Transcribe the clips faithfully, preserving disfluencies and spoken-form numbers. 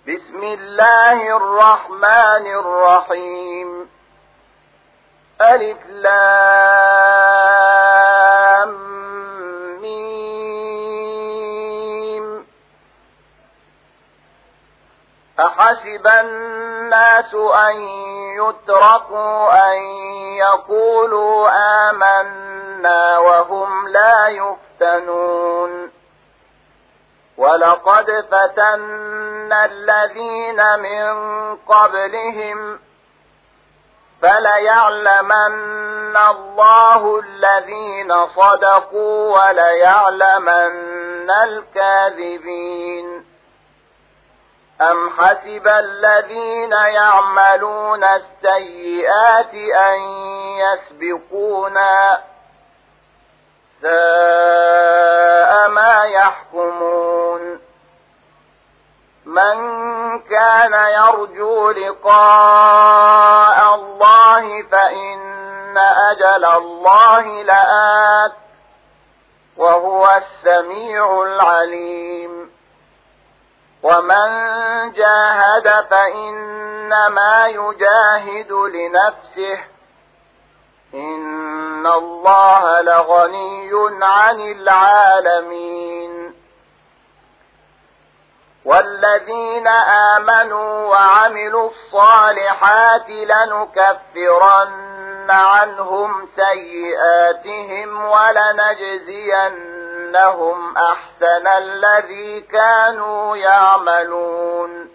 بسم الله الرحمن الرحيم. ألف لام ميم. أحسب الناس أن يتركوا أن يقولوا آمنا وهم لا يفتنون. ولقد فتنا الذين من قبلهم فليعلمن الله الذين صدقوا وليعلمن الكاذبين. أم حسب الذين يعملون السيئات أن يسبقونا ساء ما يحكمون. من كان يرجو لقاء الله فإن أجل الله لآت وهو السميع العليم. ومن جاهد فإنما يجاهد لنفسه إن الله لغني عن العالمين. والذين آمنوا وعملوا الصالحات لنكفرن عنهم سيئاتهم ولنجزينهم أحسن الذي كانوا يعملون.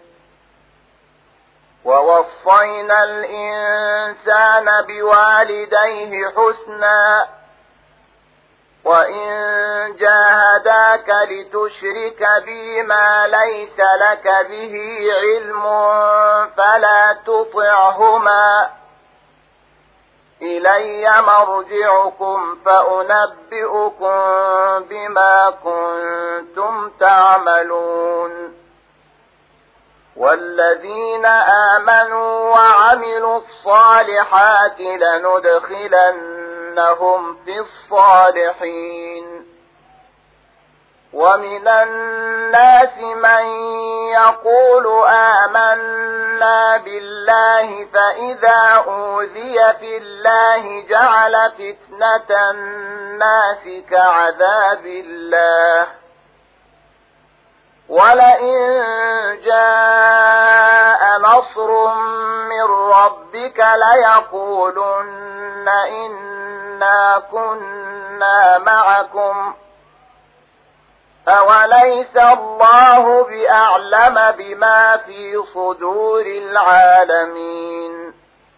ووصينا الإنسان بوالديه حسنا وإن جاهداك لتشرك بي ما ليس لك به علم فلا تطعهما إلي مرجعكم فأنبئكم بما كنتم تعملون. والذين آمنوا وعملوا الصالحات لندخلنهم في الصالحين. ومن الناس من يقول آمنا بالله فإذا أوذي في الله جعل فتنة الناس كعذاب الله ولئن جاء نصر من ربك ليقولن إنا كنا معكم أوليس الله بأعلم بما في صدور العالمين.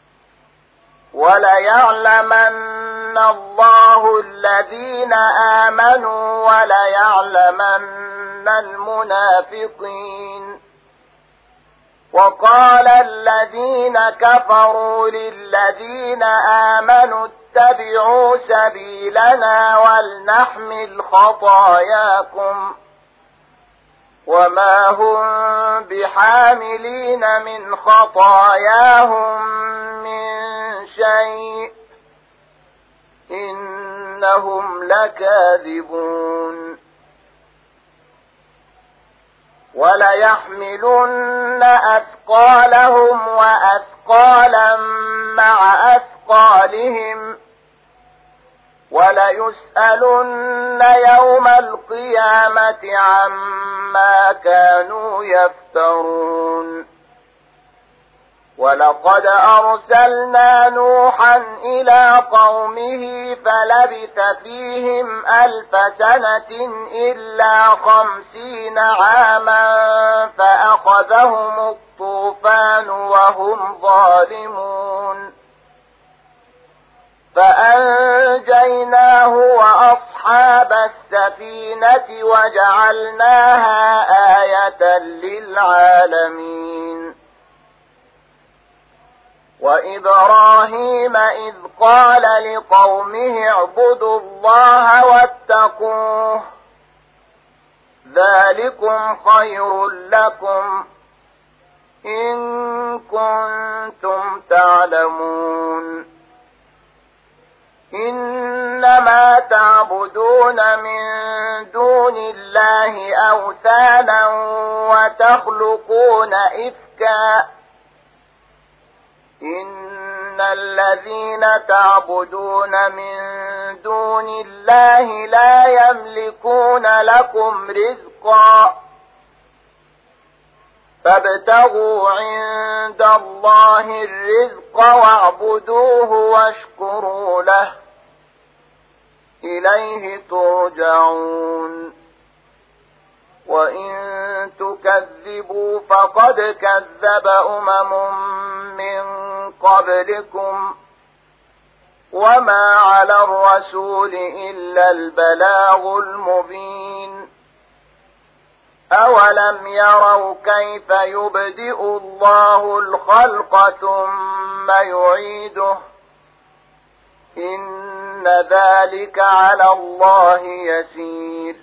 وليعلمن الله الذين آمنوا وليعلمن المنافقين. وقال الذين كفروا للذين آمنوا اتبعوا سبيلنا ولنحمل خطاياكم وما هم بحاملين من خطاياهم من شيء إنهم لكاذبون. وليحملن أثقالهم وأثقالا مع أثقالهم وليسألن يوم القيامة عما كانوا يفترون. ولقد أرسلنا نوحا إلى قومه فلبث فيهم ألف سنة إلا خمسين عاما فأخذهم الطوفان وهم ظالمون فأنجيناه وأصحاب السفينة وجعلناها آية للعالمين. وإبراهيم إذ قال لقومه اعبدوا الله واتقوه ذلكم خير لكم إن كنتم تعلمون. إنما إنما تعبدون من دون الله أوثانا وتخلقون إفكا إن الذين تعبدون من دون الله لا يملكون لكم رزقا فابتغوا عند الله الرزق واعبدوه واشكروا له إليه ترجعون وإن تكذبوا فقد كذب أمم من قبلكم وما على الرسول إلا البلاغ المبين أولم يروا كيف يبدئ الله الخلق ثم يعيده إن ذلك على الله يسير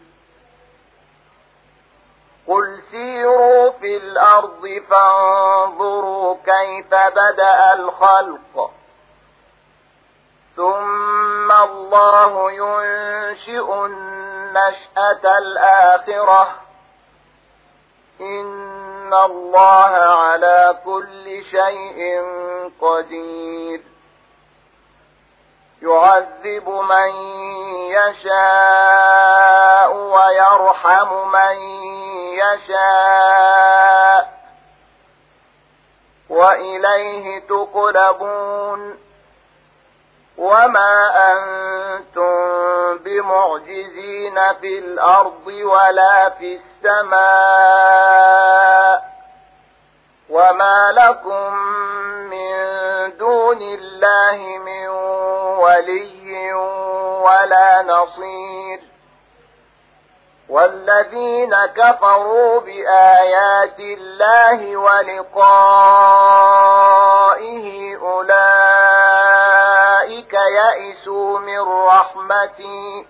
قل سيروا في الأرض فانظروا كيف بدأ الخلق ثم الله ينشئ النشأة الآخرة إن الله على كل شيء قدير يعذب من يشاء ويرحم من يشاء وإليه تقلبون وما أنتم بمعجزين في الأرض ولا في السماء وما لكم من دون الله من ولي ولا نصير والذين كفروا بآيات الله ولقائه أولئك يئسوا من رحمتي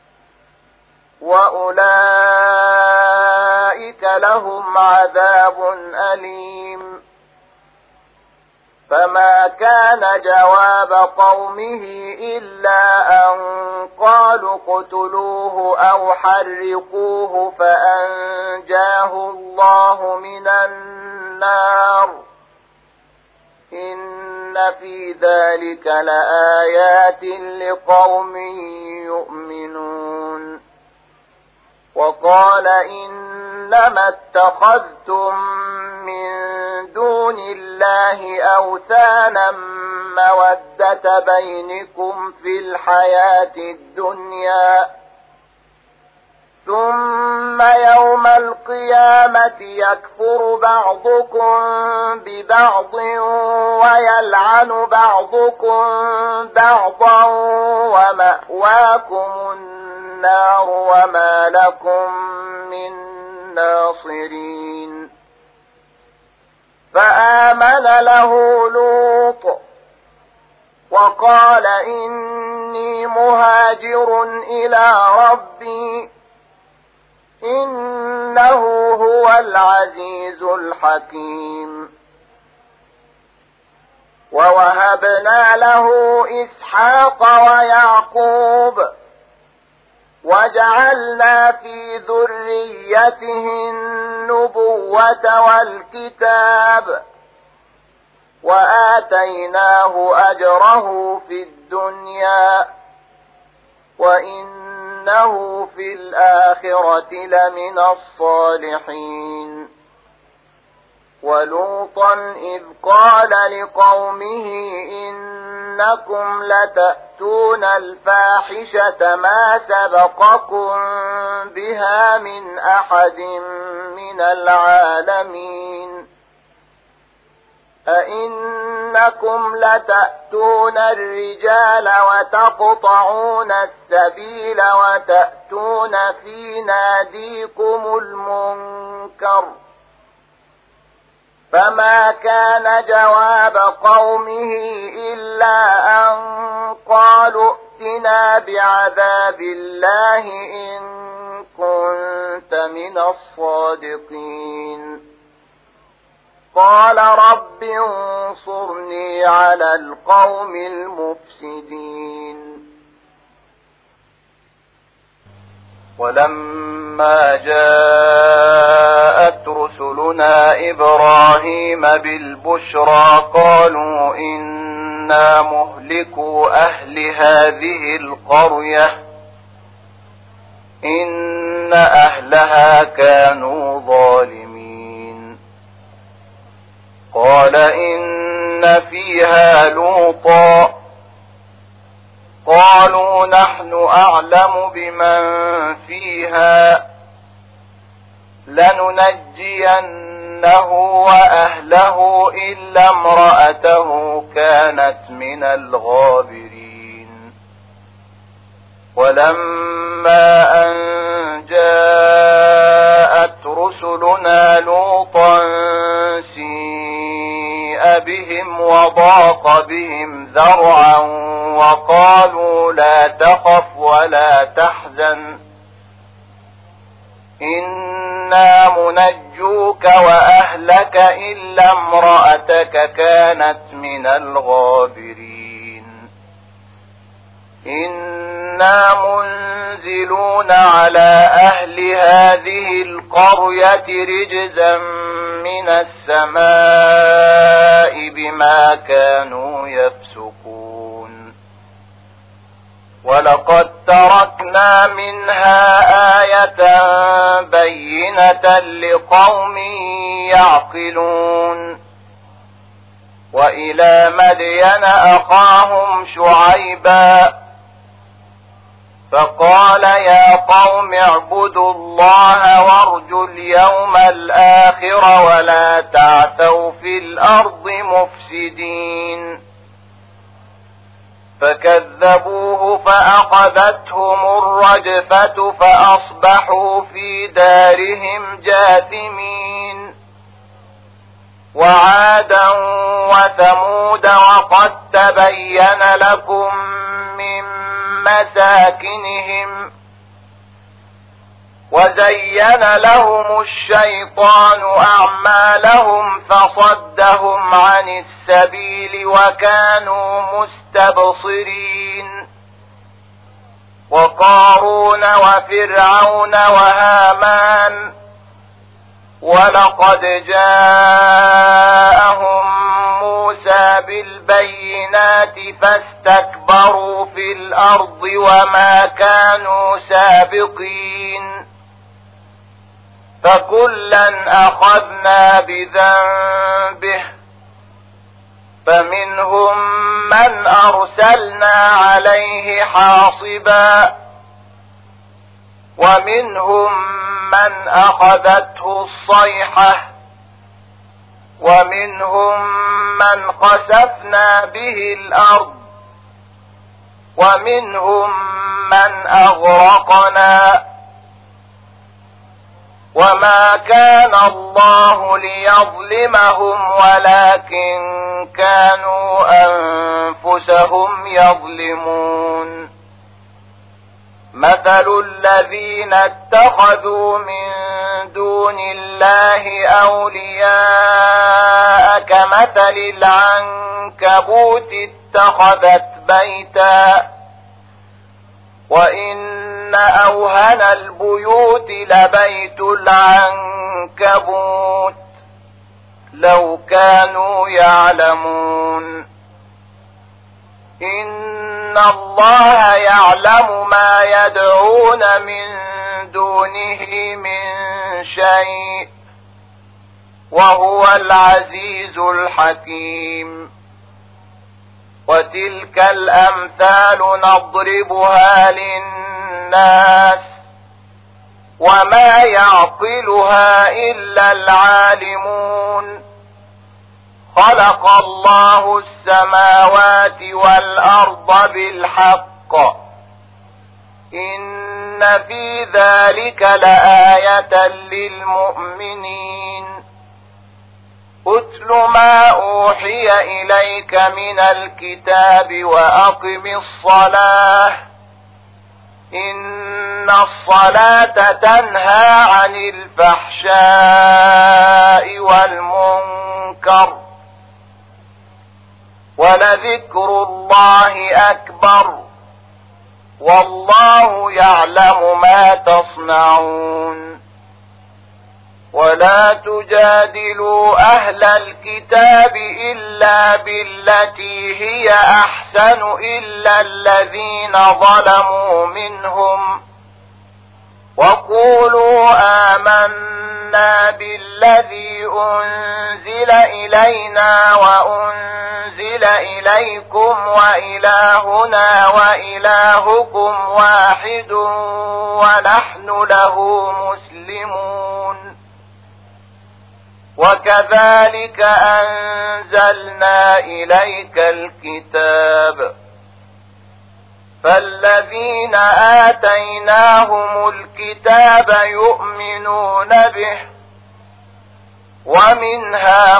وأولئك لهم عذاب أليم فما كان جواب قومه إلا أن قالوا اقتلوه أو حرقوه فأنجاه الله من النار إن في ذلك لآيات لقوم يؤمنون وقال إنما اتخذتم من دون الله أوثانا مودة بينكم في الحياة الدنيا ثم يوم القيامة يكفر بعضكم ببعض ويلعن بعضكم بعضا ومأواكم النار وما لكم من ناصرين فآمن له لوط وقال إني مهاجر إلى ربي إنه هو العزيز الحكيم ووهبنا له إسحاق ويعقوب وجعلنا في ذريته النبوة والكتاب وآتيناه أجره في الدنيا وإنه في الآخرة لمن الصالحين ولوطا إذ قال لقومه إنكم لتأتون الفاحشة ما سبقكم بها من أحد من العالمين أئنكم لتأتون الرجال وتقطعون السبيل وتأتون في ناديكم المنكر فما كان جواب قومه إلا أن قالوا ائتنا بعذاب الله إن كنت من الصادقين قال رب انصرني على القوم المفسدين ولما جاءت رسلنا إبراهيم بالبشرى قالوا إنا مهلكو أهل هذه القرية إن أهلها كانوا ظالمين. قال إن فيها لوطا قالوا نحن أعلم بمن فيها لننجينه وأهله إلا امرأته كانت من الغابرين. ولما أن جاءت رسلنا لوطا سيء بهم وضاق بهم ذرعا وقالوا لا تخف ولا تحزن إنا منجوك وأهلك إلا امرأتك كانت من الغابرين. إنا منزلون على أهل هذه القرية رجزا من السماء بما كانوا يفسقون. ولقد تركنا منها آية بينة لقوم يعقلون. وإلى مدين أخاهم شعيبا فقال يا قوم اعبدوا الله وارجوا اليوم الآخر ولا تعثوا في الأرض مفسدين. فكذبوه فأخذتهم الرجفة فأصبحوا في دارهم جاثمين. وعادا وثمود وقد تبين لكم من مساكنهم وزين لهم الشيطان أعمالهم فصدهم عن السبيل وكانوا مستبصرين. وقارون وفرعون وهامان ولقد جاءهم موسى بالبينات فاستكبروا في الأرض وما كانوا سابقين. فكلا أخذنا بذنبه فمنهم من أرسلنا عليه حاصبا ومنهم من أخذته الصيحة ومنهم من خسفنا به الأرض ومنهم من أغرقنا. وما كان الله ليظلمهم ولكن كانوا أنفسهم يظلمون. مثل الذين اتخذوا من دون الله أولياء كمثل العنكبوت اتخذت بيتا وإن أوهن البيوت لبيت العنكبوت لو كانوا يعلمون. إن الله يعلم ما يدعون من دونه من شيء وهو العزيز الحكيم. وتلك الأمثال نضربها للناس وما يعقلها إلا العالمون. خلق الله السماوات والأرض بالحق إن في ذلك لآية للمؤمنين. أتل ما أوحي إليك من الكتاب وأقم الصلاة إن الصلاة تنهى عن الفحشاء والمنكر ولذكر الله أكبر والله يعلم ما تصنعون ولا تجادلوا أهل الكتاب إلا بالتي هي أحسن إلا الذين ظلموا منهم وقولوا آمنا بالذي أنزل إلينا وأنزل إليكم وإلهنا وإلهكم واحد ونحن له مسلمون وكذلك أنزلنا إليك الكتاب فالذين آتيناهم الكتاب يؤمنون به ومن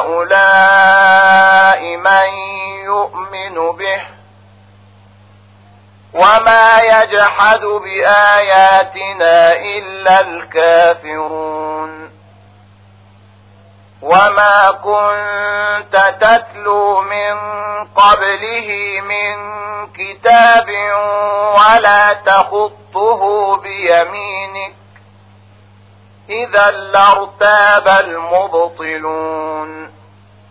هؤلاء من يؤمن به وما يجحد بآياتنا إلا الكافرون وما كنت تتلو من قبله من كتاب ولا تخطه بيمينك إذا لارتاب المبطلون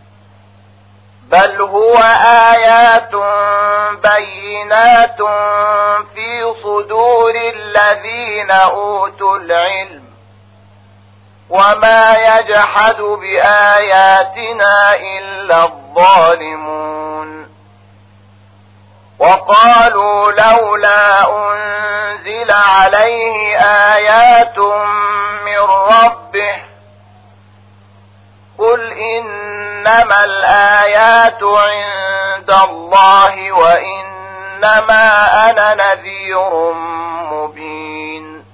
بل هو آيات بينات في صدور الذين أوتوا العلم وما يجحد بآياتنا إلا الظالمون وقالوا لولا أنزل عليه آيات من ربه قل إنما الآيات عند الله وإنما أنا نذير مبين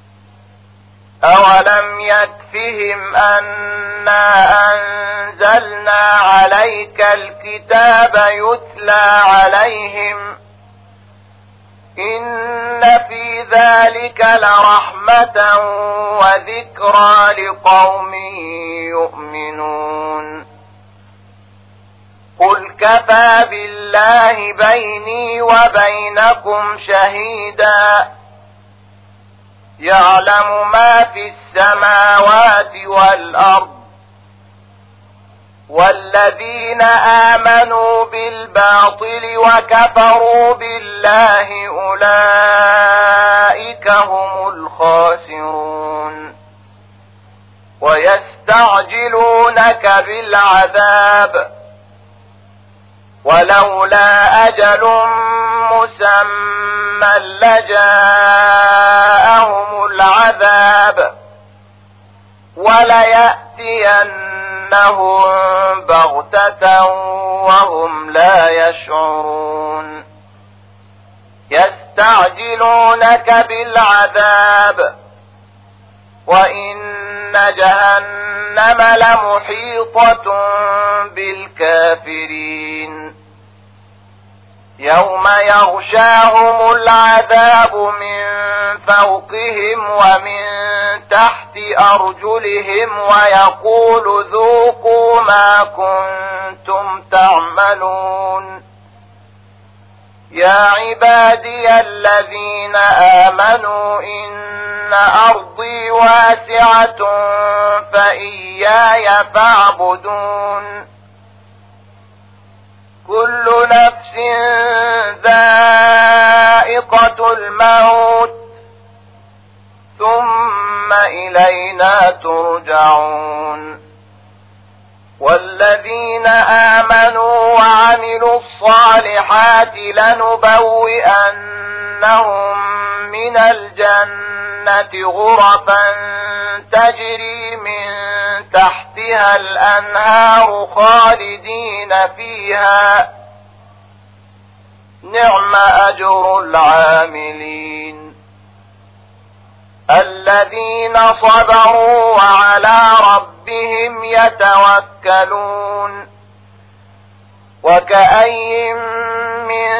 أولم يكفهم أنا أنزلنا عليك الكتاب يتلى عليهم إن في ذلك لرحمة وذكرى لقوم يؤمنون قل كفى بالله بيني وبينكم شهيدا يعلم ما في السماوات والأرض والذين آمنوا بالباطل وكفروا بالله أولئك هم الخاسرون ويستعجلونك بالعذاب ولولا أجل مسمى لجاءهم العذاب وليأتينهم بغتة وهم لا يشعرون يستعجلونك بالعذاب وإن جهنم لمحيطة بالكافرين يوم يغشاهم العذاب من فوقهم ومن تحت أرجلهم ويقول ذوقوا ما كنتم تعملون يا عبادي الذين آمنوا إن أرضي واسعة فإياي فاعبدون كل نفس ذائقة الموت ثم إلينا ترجعون والذين آمنوا وعملوا الصالحات لنبوئنهم من الجنة غرفا تجري من تحتها الأنهار خالدين فيها نعم أجر العاملين الذين صبروا وعلى ربهم يتوكلون وكأين من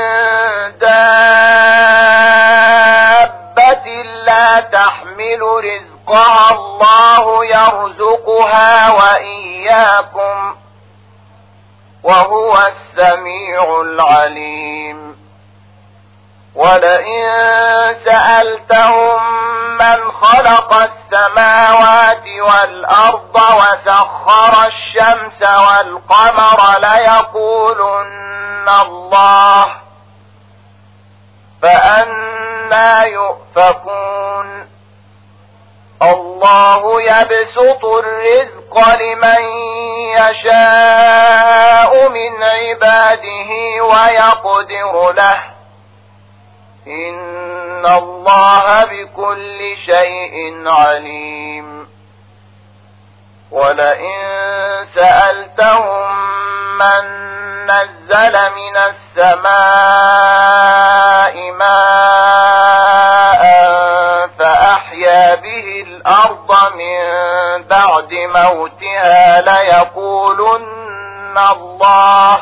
دابة لا تحمل رزقها الله يرزقها وإياكم وهو السميع العليم ولئن سألتهم من خلق السماوات والأرض وسخر الشمس والقمر ليقولن الله فأنى يؤفكون الله يبسط الرزق لمن يشاء من عباده ويقدر له إن الله بكل شيء عليم ولئن سألتهم من نزل من السماء ماء فأحيا به الأرض من بعد موتها ليقولن الله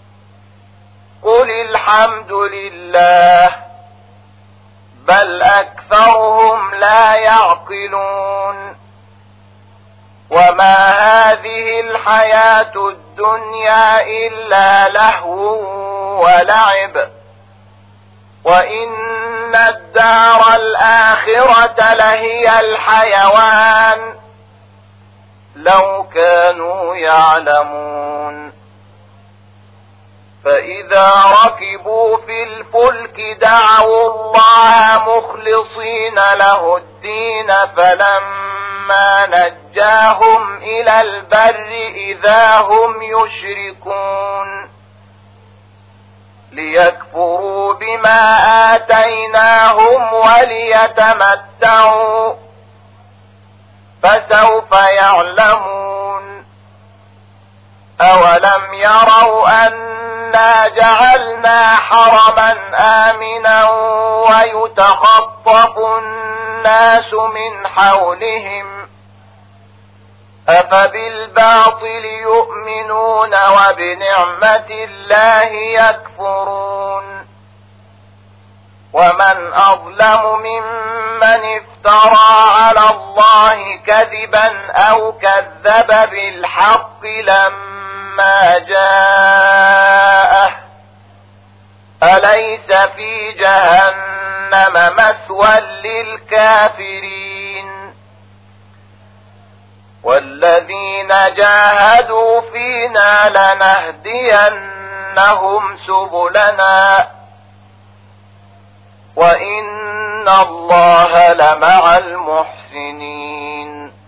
قل الحمد لله بل أكثرهم لا يعقلون وما هذه الحياة الدنيا إلا لهو ولعب وإن الدار الآخرة لهي الحيوان لو كانوا يعلمون فإذا ركبوا في الفلك دعوا الله مخلصين له الدين فلما نجاهم إلى البر إذا هم يشركون ليكفروا بما آتيناهم وليتمتعوا فسوف يعلمون أولم يروا أنا جعلنا حرما آمنا ويتخطف الناس من حولهم أفبالباطل يؤمنون وبنعمة الله يكفرون ومن أظلم ممن افترى على الله كذبا أو كذب بالحق لما جاءه أليس في جهنم مثوى للكافرين والذين جاهدوا فينا لنهدينهم سبلنا وإن الله لمع المحسنين